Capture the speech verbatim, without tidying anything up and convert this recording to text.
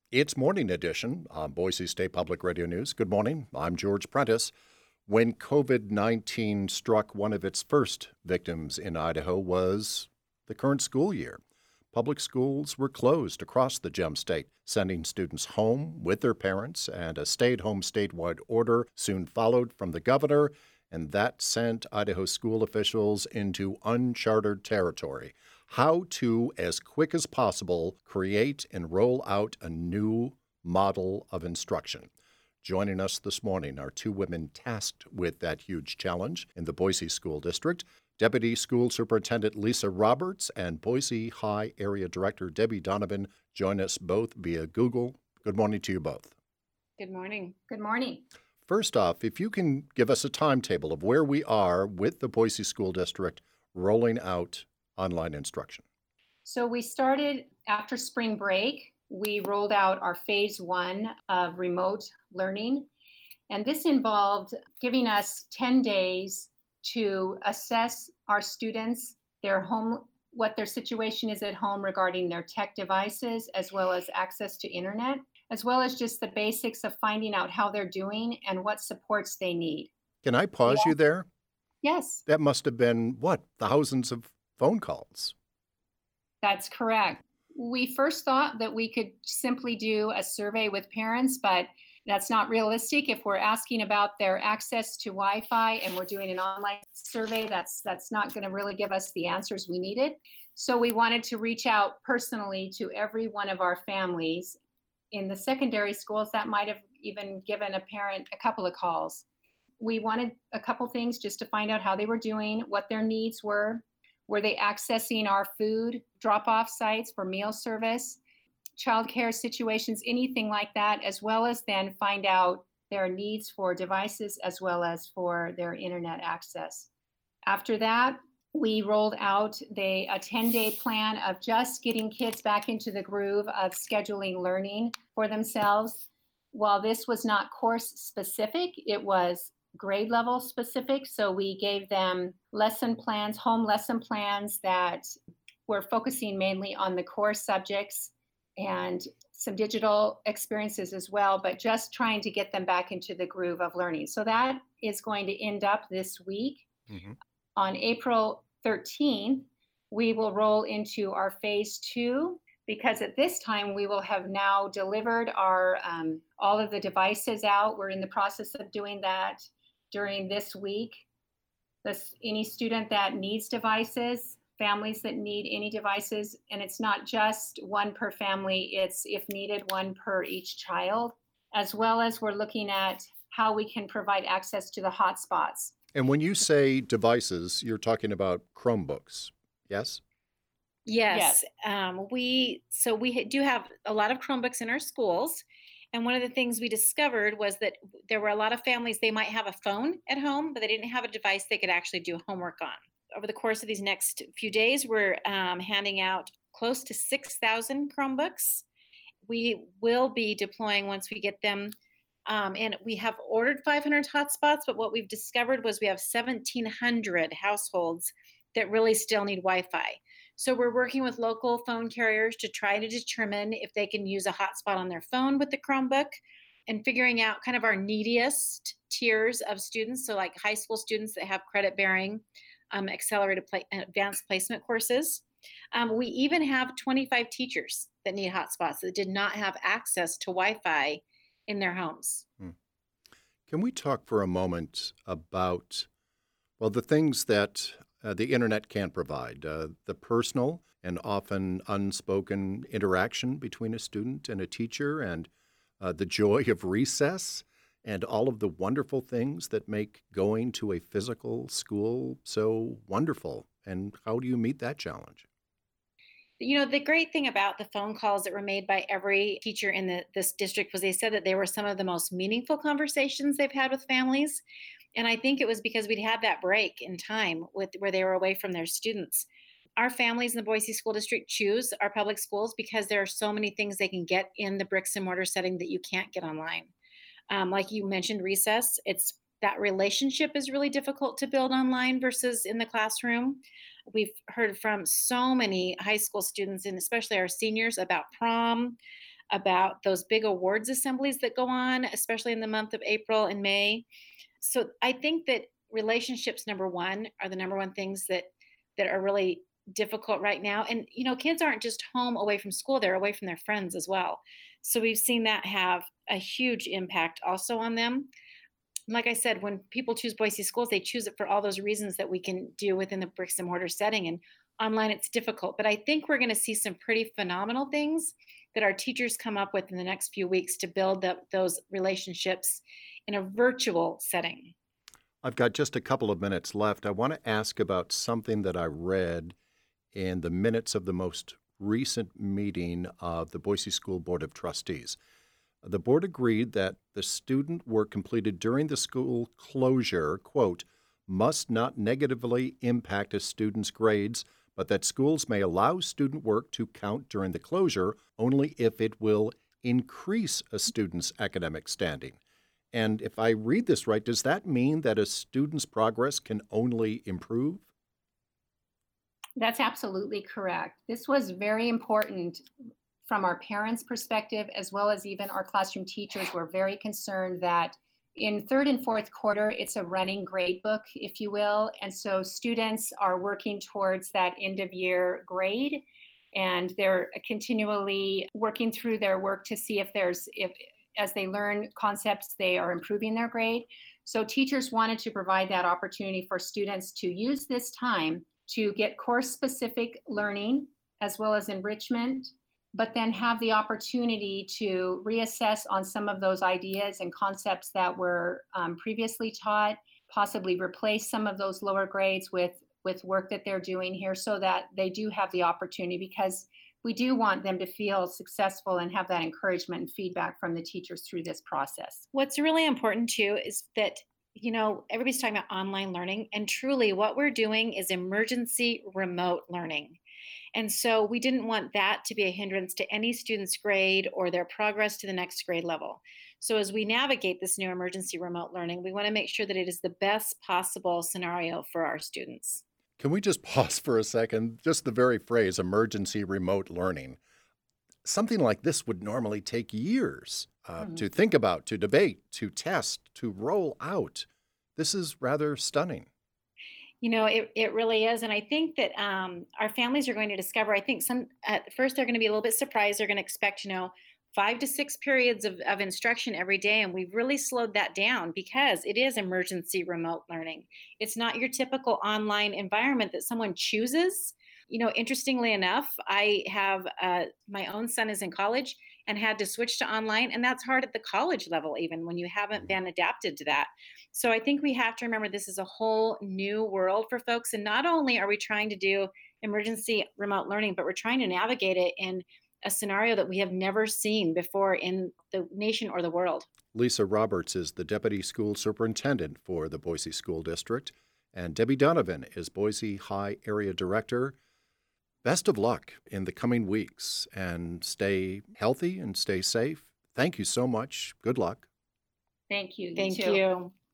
It's Morning Edition on Boise State Public Radio News. Good morning. I'm George Prentice. When COVID nineteen struck, one of its first victims in Idaho was the current school year. Public schools were closed across the Gem State, sending students home with their parents, and a stay-at-home statewide order soon followed from the governor, and that sent Idaho school officials into uncharted territory. How to, as quick as possible, create and roll out a new model of instruction. Joining us this morning are two women tasked with that huge challenge in the Boise School District, Deputy School Superintendent Lisa Roberts and Boise High Area Director Debbie Donovan. Join us both via Google. Good morning to you both. Good morning. Good morning. First off, if you can give us a timetable of where we are with the Boise School District rolling out online instruction. So we started after spring break. We rolled out our phase one of remote learning. And this involved giving us ten days to assess our students, their home, what their situation is at home regarding their tech devices, as well as access to internet, as well as just the basics of finding out how they're doing and what supports they need. Can I pause Yeah. you there? Yes. That must have been, what, thousands of phone calls? That's correct. We first thought that we could simply do a survey with parents, but that's not realistic. If we're asking about their access to Wi-Fi and we're doing an online survey, that's that's not going to really give us the answers we needed. So we wanted to reach out personally to every one of our families. In the secondary schools, that might have even given a parent a couple of calls. We wanted a couple things just to find out how they were doing, what their needs were. Were they accessing our food drop-off sites for meal service, childcare situations, anything like that, as well as then find out their needs for devices as well as for their internet access. After that, we rolled out the, a ten-day plan of just getting kids back into the groove of scheduling learning for themselves. While this was not course specific, it was grade level specific. So we gave them lesson plans, home lesson plans that were focusing mainly on the core subjects and some digital experiences as well, but just trying to get them back into the groove of learning. So that is going to end up this week. Mm-hmm. On April thirteenth, we will roll into our phase two, because at this time we will have now delivered our um, all of the devices out. We're in the process of doing that during this week. This, any student that needs devices, families that need any devices, and it's not just one per family, it's if needed, one per each child, as well as we're looking at how we can provide access to the hotspots. And when you say devices, you're talking about Chromebooks, yes? Yes. yes. Um, we so we do have a lot of Chromebooks in our schools. And one of the things we discovered was that there were a lot of families, they might have a phone at home, but they didn't have a device they could actually do homework on. Over the course of these next few days, we're um, handing out close to six thousand Chromebooks. We will be deploying once we get them. Um, and we have ordered five hundred hotspots, but what we've discovered was we have seventeen hundred households that really still need Wi-Fi. So we're working with local phone carriers to try to determine if they can use a hotspot on their phone with the Chromebook, and figuring out kind of our neediest tiers of students. So like high school students that have credit bearing, um, accelerated pla- advanced placement courses. Um, we even have twenty-five teachers that need hotspots that did not have access to Wi-Fi in their homes. Hmm. Can we talk for a moment about, well, the things that uh, the internet can't provide, uh, the personal and often unspoken interaction between a student and a teacher, and uh, the joy of recess, and all of the wonderful things that make going to a physical school so wonderful. And how do you meet that challenge? You know, the great thing about the phone calls that were made by every teacher in the, this district was they said that they were some of the most meaningful conversations they've had with families. And I think it was because we'd had that break in time with where they were away from their students. Our families in the Boise School District choose our public schools because there are so many things they can get in the bricks and mortar setting that you can't get online. Um, like you mentioned, recess, it's that relationship is really difficult to build online versus in the classroom. We've heard from so many high school students, and especially our seniors, about prom, about those big awards assemblies that go on, especially in the month of April and May. So I think that relationships, number one, are the number one things that that are really difficult right now. And you know, kids aren't just home away from school; they're away from their friends as well. So we've seen that have a huge impact also on them. Like I said, when people choose Boise schools, they choose it for all those reasons that we can do within the bricks and mortar setting. And online, it's difficult. But I think we're going to see some pretty phenomenal things that our teachers come up with in the next few weeks to build the, those relationships in a virtual setting. I've got just a couple of minutes left. I want to ask about something that I read in the minutes of the most recent meeting of the Boise School Board of Trustees. The board agreed that the student work completed during the school closure, quote, must not negatively impact a student's grades, but that schools may allow student work to count during the closure only if it will increase a student's academic standing. And if I read this right, does that mean that a student's progress can only improve? That's absolutely correct. This was very important from our parents' perspective, as well as even our classroom teachers were very concerned that in third and fourth quarter, it's a running grade book, if you will. And so students are working towards that end of year grade, and they're continually working through their work to see if there's, if as they learn concepts, they are improving their grade. So teachers wanted to provide that opportunity for students to use this time to get course-specific learning as well as enrichment, but then have the opportunity to reassess on some of those ideas and concepts that were um, previously taught, possibly replace some of those lower grades with, with work that they're doing here so that they do have the opportunity, because we do want them to feel successful and have that encouragement and feedback from the teachers through this process. What's really important too is that, you know, everybody's talking about online learning, and truly what we're doing is emergency remote learning. And so we didn't want that to be a hindrance to any student's grade or their progress to the next grade level. So as we navigate this new emergency remote learning, we want to make sure that it is the best possible scenario for our students. Can we just pause for a second? Just the very phrase, emergency remote learning. Something like this would normally take years uh, mm-hmm. to think about, to debate, to test, to roll out. This is rather stunning. You know, it, it really is. And I think that um, our families are going to discover, I think some, at first they're going to be a little bit surprised. They're going to expect, you know, five to six periods of, of instruction every day. And we've really slowed that down because it is emergency remote learning. It's not your typical online environment that someone chooses. You know, interestingly enough, I have, uh, my own son is in college and had to switch to online. And that's hard at the college level, even when you haven't been adapted to that. So I think we have to remember this is a whole new world for folks. And not only are we trying to do emergency remote learning, but we're trying to navigate it in a scenario that we have never seen before in the nation or the world. Lisa Roberts is the Deputy School Superintendent for the Boise School District, and Debbie Donovan is Boise High Area Director. Best of luck in the coming weeks, and stay healthy and stay safe. Thank you so much. Good luck. Thank you. You Thank too. you.